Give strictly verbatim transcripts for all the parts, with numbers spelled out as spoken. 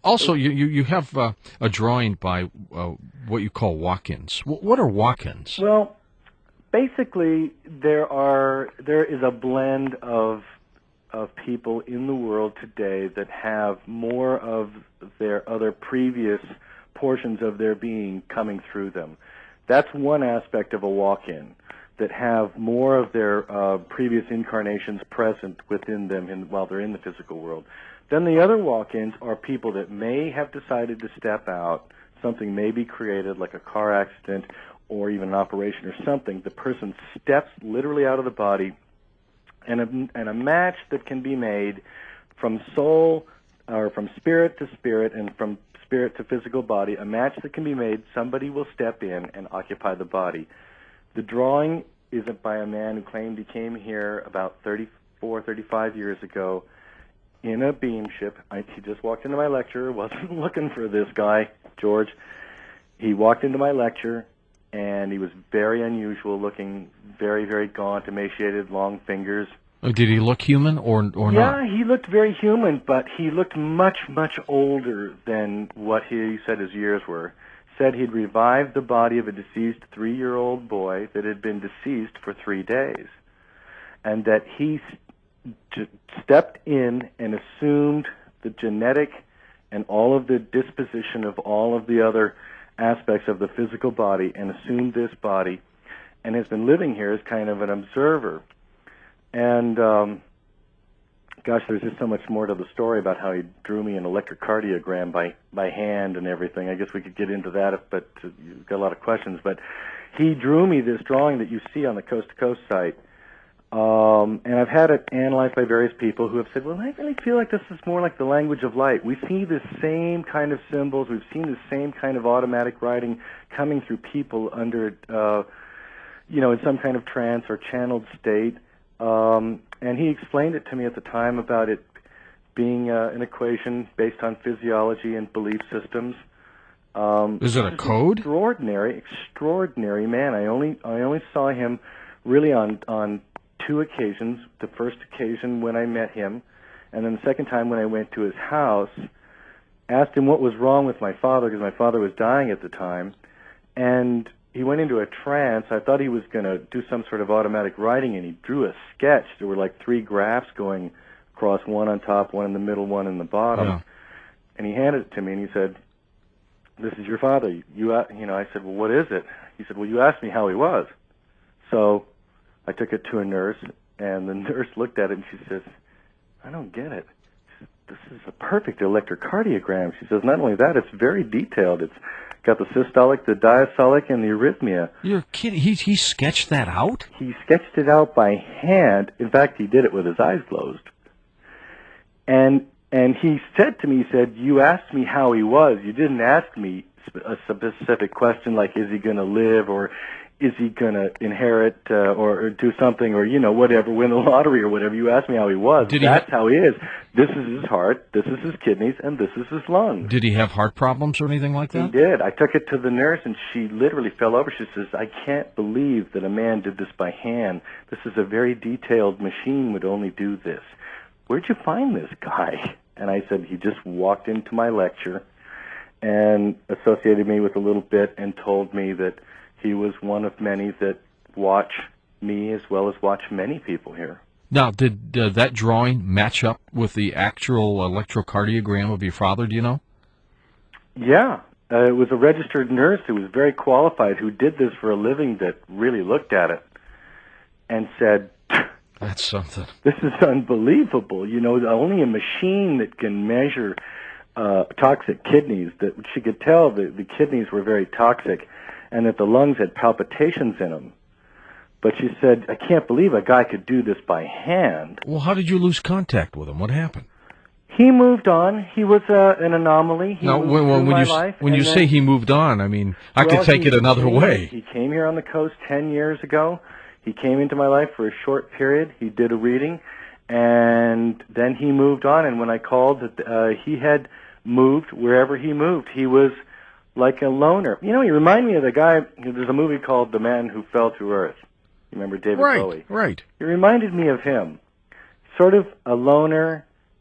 Also, you, you, you have uh, a drawing by uh, what you call walk-ins. W- what are walk-ins? Well, basically, there are there is a blend of of people in the world today that have more of their other previous portions of their being coming through them. That's one aspect of a walk-in, that have more of their uh, previous incarnations present within them in, while they're in the physical world. Then the other walk-ins are people that may have decided to step out. Something may be created, like a car accident or even an operation or something. The person steps literally out of the body, and a, and a match that can be made from soul or from spirit to spirit and from spirit to physical body, a match that can be made, somebody will step in and occupy the body. The drawing isn't by a man who claimed he came here about thirty-four, thirty-five years ago in a beam ship. I, he just walked into my lecture, wasn't looking for this guy, George. He walked into my lecture, and he was very unusual looking, very, very gaunt, emaciated, long fingers. Oh, did he look human or or yeah, not? Yeah, he looked very human, but he looked much, much older than what he said his years were. Said he'd revived the body of a deceased three-year-old boy that had been deceased for three days, and that he st- stepped in and assumed the genetic and all of the disposition of all of the other aspects of the physical body and assumed this body and has been living here as kind of an observer. And, um, gosh, there's just so much more to the story about how he drew me an electrocardiogram by, by hand and everything. I guess we could get into that, but uh, you've got a lot of questions. But he drew me this drawing that you see on the Coast to Coast site. Um, and I've had it analyzed by various people who have said, well, I really feel like this is more like the language of light. We see the same kind of symbols. We've seen the same kind of automatic writing coming through people under, uh, you know, in some kind of trance or channeled state. Um, and he explained it to me at the time about it being uh, an equation based on physiology and belief systems. Um, Is it a code? Extraordinary, extraordinary man. I only, I only saw him really on on two occasions. The first occasion when I met him, and then the second time when I went to his house. Asked him what was wrong with my father because my father was dying at the time, and he went into a trance. I thought he was going to do some sort of automatic writing, and he drew a sketch. There were like three graphs going across, one on top, one in the middle, one in the bottom. Yeah. And he handed it to me, and he said, "This is your father." You, you know, I said, "Well, what is it?" He said, "Well, you asked me how he was." So I took it to a nurse, and the nurse looked at it, and she says, "I don't get it. This is a perfect electrocardiogram." She says, "Not only that, it's very detailed. It's got the systolic, the diastolic, and the arrhythmia." You're kidding. He, he sketched that out? He sketched it out by hand. In fact, he did it with his eyes closed. And and he said to me, he said, "You asked me how he was. You didn't ask me a specific question like, is he going to live, or is he going to inherit uh, or, or do something, or, you know, whatever, win the lottery or whatever. You asked me how he was. Did he That's ha- how he is. This is his heart, this is his kidneys, and this is his lungs." Did he have heart problems or anything like that? He did. I took it to the nurse, and she literally fell over. She says, "I can't believe that a man did this by hand. This is a very detailed machine would only do this. Where'd you find this guy?" And I said, "He just walked into my lecture and associated me with a little bit and told me that he was one of many that watch me as well as watch many people here." Now, did uh, that drawing match up with the actual electrocardiogram of your father, do you know? Yeah. Uh, it was a registered nurse who was very qualified, who did this for a living, that really looked at it and said, That's something. "This is unbelievable. You know, only a machine that can measure uh, toxic kidneys," that she could tell that the kidneys were very toxic and that the lungs had palpitations in them. But she said, "I can't believe a guy could do this by hand." Well, how did you lose contact with him? What happened? He moved on. He was uh, an anomaly. He Now, moved when, through when, when my you life, when you and say then- he moved on, I mean, I Well, could take he it another came- way. He came here on the coast ten years ago. He came into my life for a short period. He did a reading, and then he moved on. And when I called, uh, he had moved wherever he moved. He was like a loner. You know, he reminded me of the guy. There's a movie called The Man Who Fell to Earth. You remember David Right, Bowie? right. He reminded me of him. Sort of a loner,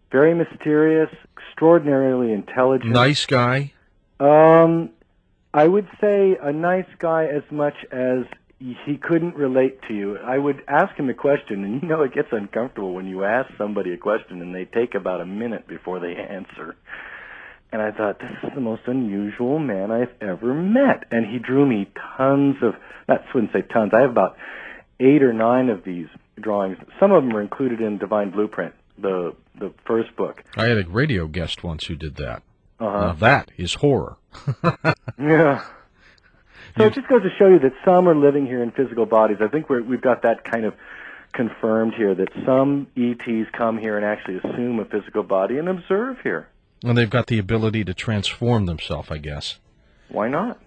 very mysterious, extraordinarily intelligent. Nice guy? Um, I would say a nice guy as much as he couldn't relate to you. I would ask him a question, and you know it gets uncomfortable when you ask somebody a question and they take about a minute before they answer. And I thought, this is the most unusual man I've ever met. And he drew me tons of, not I wouldn't say tons, I have about eight or nine of these drawings. Some of them are included in Divine Blueprint, the the first book. I had a radio guest once who did that. Uh-huh. Now that is horror. Yeah. So You- it just goes to show you that some are living here in physical bodies. I think we're, we've got that kind of confirmed here, that some E Ts come here and actually assume a physical body and observe here. And they've got the ability to transform themselves, I guess. Why not?